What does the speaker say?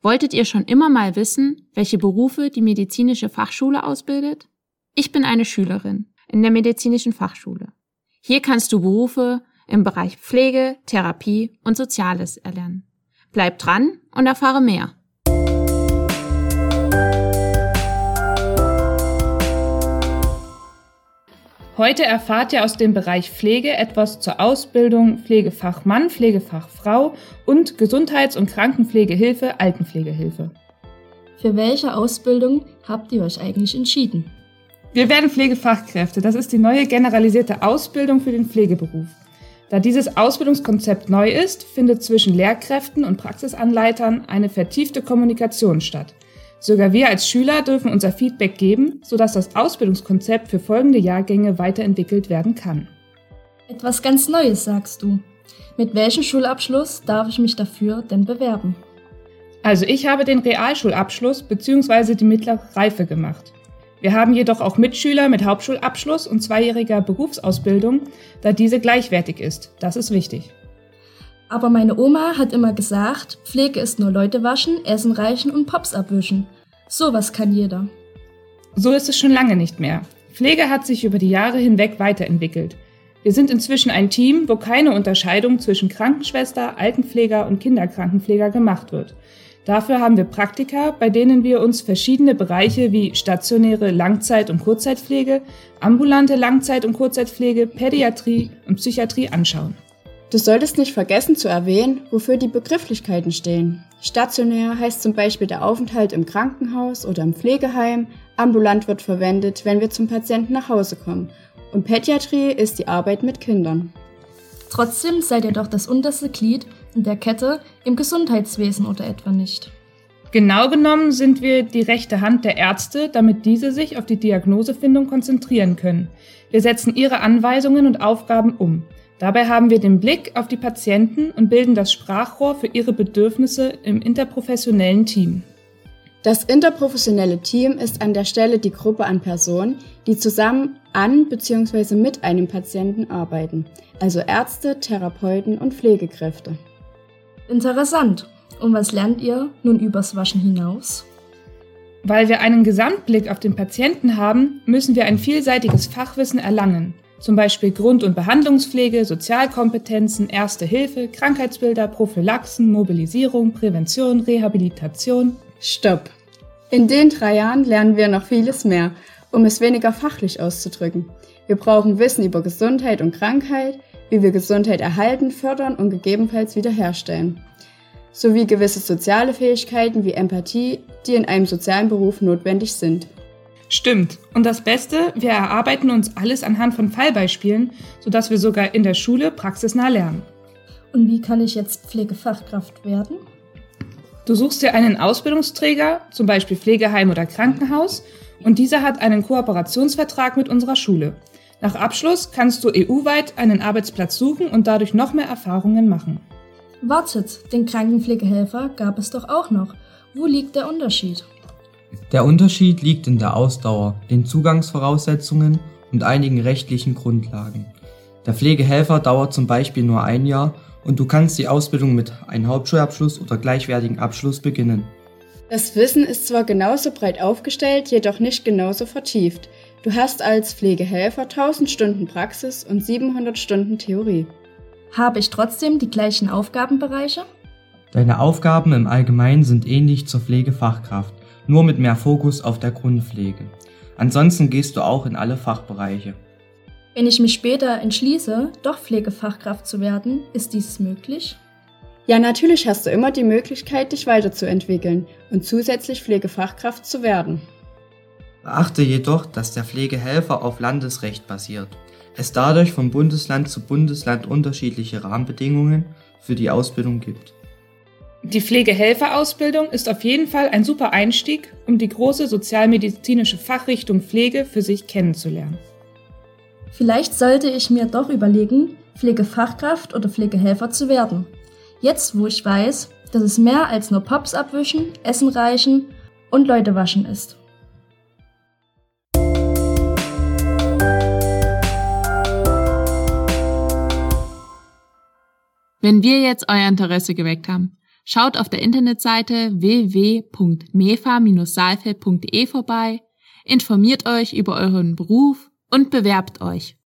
Wolltet ihr schon immer mal wissen, welche Berufe die medizinische Fachschule ausbildet? Ich bin eine Schülerin in der medizinischen Fachschule. Hier kannst du Berufe im Bereich Pflege, Therapie und Soziales erlernen. Bleib dran und erfahre mehr. Heute erfahrt ihr aus dem Bereich Pflege etwas zur Ausbildung Pflegefachmann, Pflegefachfrau und Gesundheits- und Krankenpflegehilfe, Altenpflegehilfe. Für welche Ausbildung habt ihr euch eigentlich entschieden? Wir werden Pflegefachkräfte. Das ist die neue generalisierte Ausbildung für den Pflegeberuf. Da dieses Ausbildungskonzept neu ist, findet zwischen Lehrkräften und Praxisanleitern eine vertiefte Kommunikation statt. Sogar wir als Schüler dürfen unser Feedback geben, sodass das Ausbildungskonzept für folgende Jahrgänge weiterentwickelt werden kann. Etwas ganz Neues, sagst du. Mit welchem Schulabschluss darf ich mich dafür denn bewerben? Also ich habe den Realschulabschluss bzw. die mittlere Reife gemacht. Wir haben jedoch auch Mitschüler mit Hauptschulabschluss und 2-jähriger Berufsausbildung, da diese gleichwertig ist. Das ist wichtig. Aber meine Oma hat immer gesagt, Pflege ist nur Leute waschen, Essen reichen und Pops abwischen. Sowas kann jeder. So ist es schon lange nicht mehr. Pflege hat sich über die Jahre hinweg weiterentwickelt. Wir sind inzwischen ein Team, wo keine Unterscheidung zwischen Krankenschwester, Altenpfleger und Kinderkrankenpfleger gemacht wird. Dafür haben wir Praktika, bei denen wir uns verschiedene Bereiche wie stationäre Langzeit- und Kurzzeitpflege, ambulante Langzeit- und Kurzzeitpflege, Pädiatrie und Psychiatrie anschauen. Du solltest nicht vergessen zu erwähnen, wofür die Begrifflichkeiten stehen. Stationär heißt zum Beispiel der Aufenthalt im Krankenhaus oder im Pflegeheim, ambulant wird verwendet, wenn wir zum Patienten nach Hause kommen. Und Pädiatrie ist die Arbeit mit Kindern. Trotzdem seid ihr doch das unterste Glied in der Kette im Gesundheitswesen oder etwa nicht? Genau genommen sind wir die rechte Hand der Ärzte, damit diese sich auf die Diagnosefindung konzentrieren können. Wir setzen ihre Anweisungen und Aufgaben um. Dabei haben wir den Blick auf die Patienten und bilden das Sprachrohr für ihre Bedürfnisse im interprofessionellen Team. Das interprofessionelle Team ist an der Stelle die Gruppe an Personen, die zusammen an bzw. mit einem Patienten arbeiten, also Ärzte, Therapeuten und Pflegekräfte. Interessant. Und was lernt ihr nun übers Waschen hinaus? Weil wir einen Gesamtblick auf den Patienten haben, müssen wir ein vielseitiges Fachwissen erlangen. Zum Beispiel Grund- und Behandlungspflege, Sozialkompetenzen, Erste Hilfe, Krankheitsbilder, Prophylaxen, Mobilisierung, Prävention, Rehabilitation. Stopp! In den 3 Jahren lernen wir noch vieles mehr, um es weniger fachlich auszudrücken. Wir brauchen Wissen über Gesundheit und Krankheit, wie wir Gesundheit erhalten, fördern und gegebenenfalls wiederherstellen. Sowie gewisse soziale Fähigkeiten wie Empathie, die in einem sozialen Beruf notwendig sind. Stimmt. Und das Beste, wir erarbeiten uns alles anhand von Fallbeispielen, sodass wir sogar in der Schule praxisnah lernen. Und wie kann ich jetzt Pflegefachkraft werden? Du suchst dir einen Ausbildungsträger, zum Beispiel Pflegeheim oder Krankenhaus, und dieser hat einen Kooperationsvertrag mit unserer Schule. Nach Abschluss kannst du EU-weit einen Arbeitsplatz suchen und dadurch noch mehr Erfahrungen machen. Wartet, den Krankenpflegehelfer gab es doch auch noch. Wo liegt der Unterschied? Der Unterschied liegt in der Ausdauer, den Zugangsvoraussetzungen und einigen rechtlichen Grundlagen. Der Pflegehelfer dauert zum Beispiel nur 1 Jahr und du kannst die Ausbildung mit einem Hauptschulabschluss oder gleichwertigen Abschluss beginnen. Das Wissen ist zwar genauso breit aufgestellt, jedoch nicht genauso vertieft. Du hast als Pflegehelfer 1000 Stunden Praxis und 700 Stunden Theorie. Habe ich trotzdem die gleichen Aufgabenbereiche? Deine Aufgaben im Allgemeinen sind ähnlich zur Pflegefachkraft, nur mit mehr Fokus auf der Grundpflege. Ansonsten gehst du auch in alle Fachbereiche. Wenn ich mich später entschließe, doch Pflegefachkraft zu werden, ist dies möglich? Ja, natürlich hast du immer die Möglichkeit, dich weiterzuentwickeln und zusätzlich Pflegefachkraft zu werden. Beachte jedoch, dass der Pflegehelfer auf Landesrecht basiert. Es dadurch von Bundesland zu Bundesland unterschiedliche Rahmenbedingungen für die Ausbildung gibt. Die Pflegehelferausbildung ist auf jeden Fall ein super Einstieg, um die große sozialmedizinische Fachrichtung Pflege für sich kennenzulernen. Vielleicht sollte ich mir doch überlegen, Pflegefachkraft oder Pflegehelfer zu werden. Jetzt, wo ich weiß, dass es mehr als nur Pops abwischen, Essen reichen und Leute waschen ist. Wenn wir jetzt euer Interesse geweckt haben, Schaut auf der Internetseite www.mefa-saalfeld.de vorbei, informiert euch über euren Beruf und bewerbt euch.